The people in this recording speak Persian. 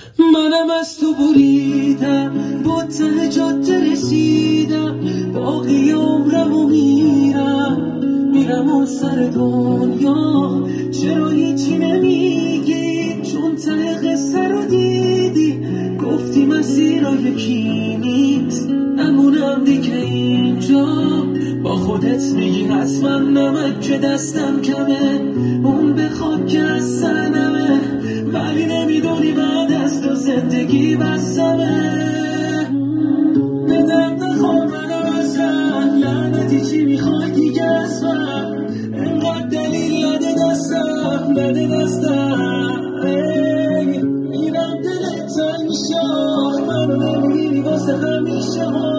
منم از تو بریدم، با ته جاده رسیدم، باقی عمرمو میرم اون سر دنیا. چرا هیچی نمیگی؟ چون ته قصه رو دیدی، گفتی مسیرا یکی نیست، نمونم دیگه اینجا. با خودت میگی حتما نمک که دستم کمه، اون بخواد که از سنمه، ولی نمیدونی بعد از تو زندگی بسمه. به درد نخور منو ازم، لعنتی چی میخوای دیگه از من؟ اینقدر دلیل نده دستم میرم دلت تنگ میشه، منو نمیگیری واسه همیشه.